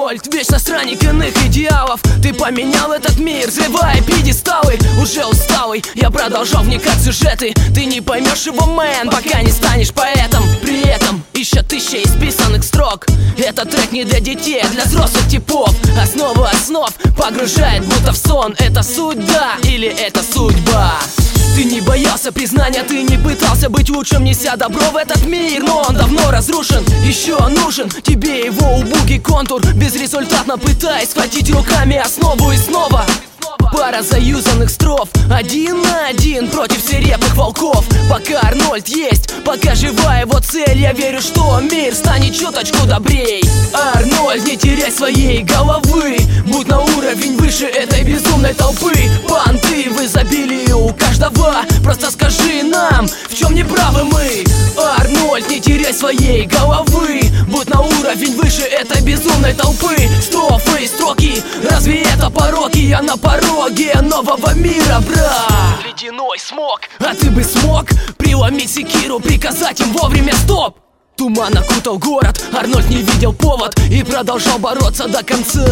Арнольд, вечно странник иных идеалов. Ты поменял этот мир, взрывая пьедесталы. Уже усталый, я продолжал вникать в сюжеты. Ты не поймешь его, мэн, пока не станешь поэтом. При этом еще тысяча исписанных строк. Этот трек не для детей, а для взрослых типов. Основу основ погружает будто в сон. Это суть, да, или это судьба? Ты не боялся признания, ты не пытался быть лучшим, неся добро в этот мир. Но он давно разрушен, еще нужен тебе его убогий контур. Безрезультатно пытаясь схватить руками основу и снова. Пара заюзанных строф, один на один против свирепых волков. Пока Арнольд есть, пока жива его цель, я верю, что мир станет чуточку добрей. Арнольд, не теряй своей головы, будь на уровень выше этой безумной толпы. Понты в изобилии у каждого, просто скажи нам, в чем неправы мы. Арнольд, не теряй своей головы, будь на уровень выше этой безумной толпы. Строфы и строки, разве это пороки? Я на пороге нового мира, брат. Ледяной смог, а ты бы смог преломить секиру, приказать им вовремя стоп. Туман окутал город, Арнольд не видел повод и продолжал бороться до конца.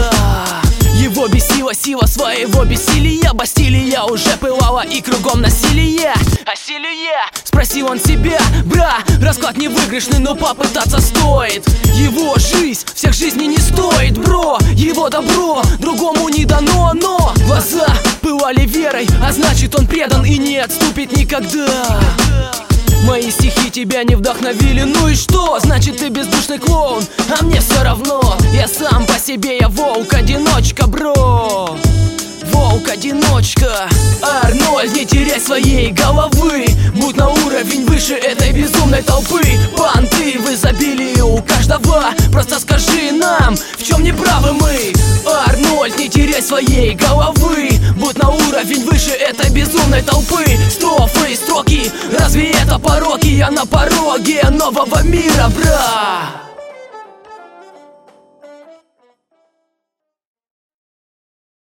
Его бесила сила своего бессилия, Бастилия уже пылала и кругом насилие. Насилие? Спросил он себя, бра, расклад не выигрышный, но попытаться стоит. Его жизнь всех жизней не стоит, бро, его добро другому не дано, но глаза пылали верой, а значит он предан и не отступит никогда. Мои стихи тебя не вдохновили, ну и что? Значит ты бездушный клоун, а мне все равно. Я сам по себе, я волк-одиночка, бро. Волк-одиночка. Арнольд, не теряй своей головы, будь на уровень выше этой безумной толпы. Понты в изобилии у каждого, просто скажи нам, в чем неправы мы. Арнольд, не теряй своей головы, будь на уровень выше этой безумной толпы. Строфы и строки, разве это пороки? Я на пороге нового мира, бра.